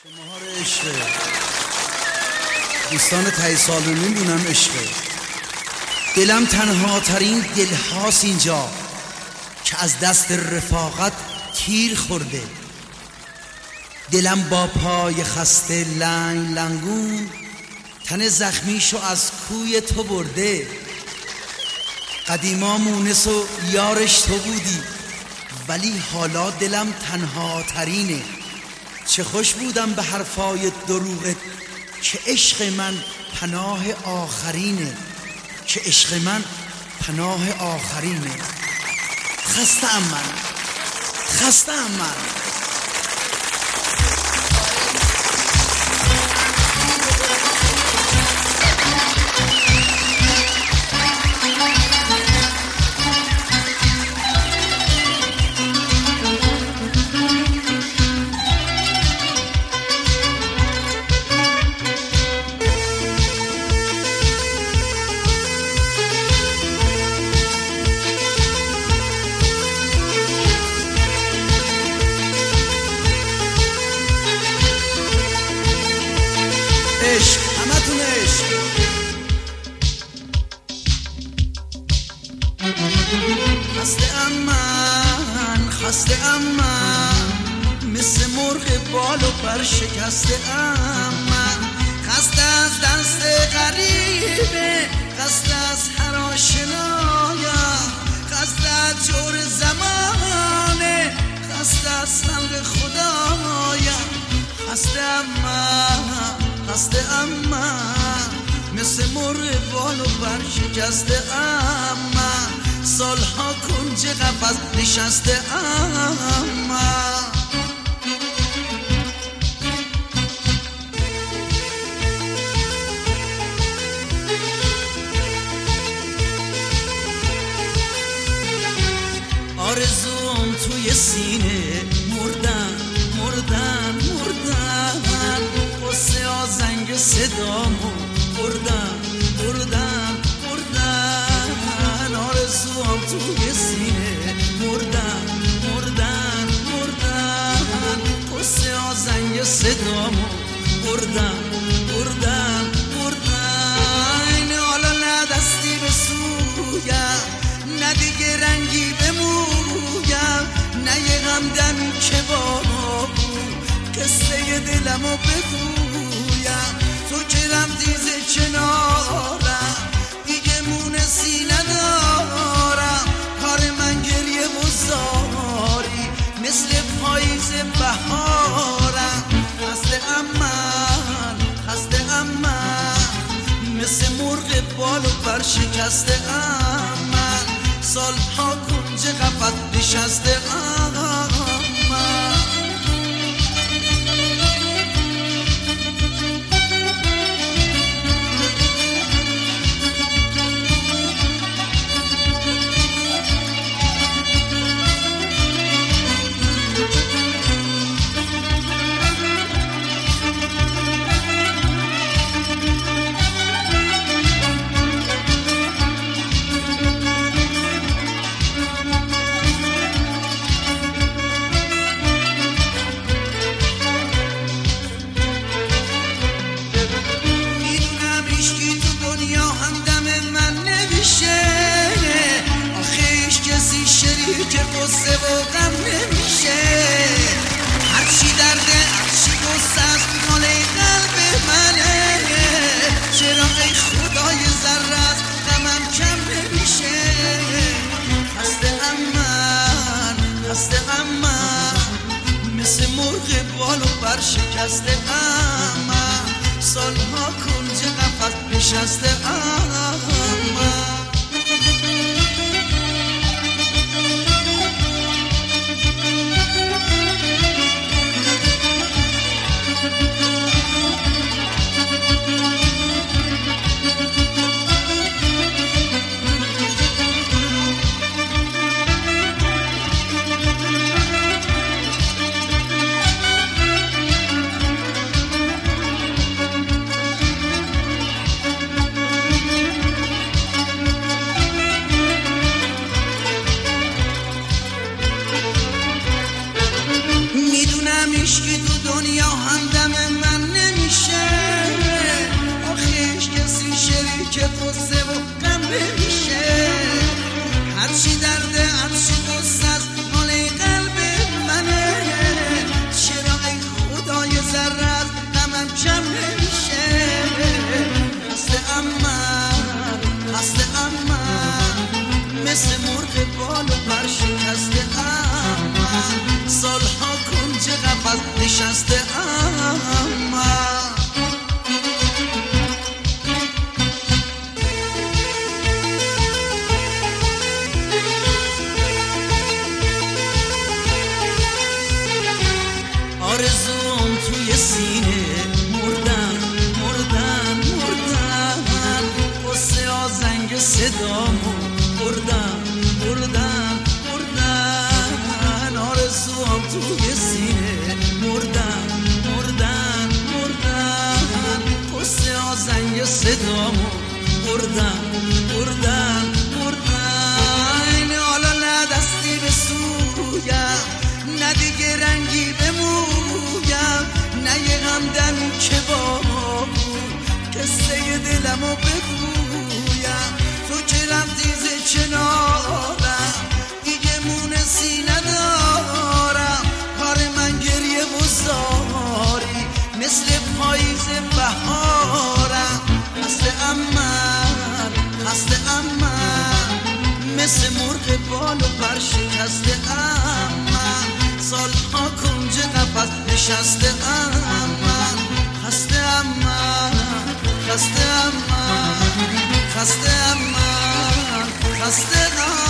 مهار عشقه دوستان ته سالونی دونم عشقه. دلم تنها ترین دل هاست اینجا که از دست رفاقت تیر خورده. دلم با پای خسته لنگ لنگون تن زخمیشو از کوی تو برده. قدیما مونس و یارش تو بودی ولی حالا دلم تنها ترینه. چه خوش بودم به حرفای دروغت که عشق من پناه آخرینه، که عشق من پناه آخرینه. خسته‌ام من، خسته‌ام من. عشق همتون عشق. خسته‌ام من، خسته‌ام من، مثل مرغ بال و پر شکسته‌ام من. خسته از دست غریبه، خسته از هر آشنایم، خسته از جور زمانه، خسته از خلق خدایم. خسته‌ام من، خسته‌ام من، مثل مرغ بال و پر شکسته‌ام من. سالها کنج قفس نشسته‌ام من. آرزوم توی سینه مردن مردن مردن. قصه آزنگ صدامو بردن بردن بردن. آرزوام توی سینه مردن مردن مردن. قصه آزنگ صدامو بردن بردن بردن. حالا نه دستی به سویم، نه دیگه رنگی به مویم، نه یه غمدمی که با قصه دلمو بگویم. تو که رفتی ز کنارم دیگه مونسی ندارم. کار من گریه و زاری مثل پاییز بهارم. خسته‌ام من، خسته‌ام من، مثل مرغ بال و پر شکسته‌ام من. سالها کنج قفس نشسته‌ام من. که قصه و غم نمیشه. هرچی درده هرچی قصه است مال قلب منه. چرا ای خدای ذره از غمم کم نمیشه. خسته‌ام من، خسته‌ام من، مثل مرغ بال و پر شکسته‌ام من. سالها کنج قفس نشسته‌ام من. عشقی تو دنیا همدم نشسته آرزوم توی سینه مردن مردن مردن قصه آزنگ صدامو بردن بردن بردن آرزوم توی سینه مردن مردن مردن قصه آزنگ صدامو بردن بردن بردن حالا نه دستی به سویم نه دیگه رنگی به مویم نه یه غمدمی که با قصه دلمو بگویم تو که رفتی ز کنارم دیگه مونسی ندارم کار من گریه و زاری مثل پاییز بهارم خسته من خسته من مثل مرغ بال و پر شکسته من سالها کنج قفس نشسته من خسته من خسته من خسته من خسته من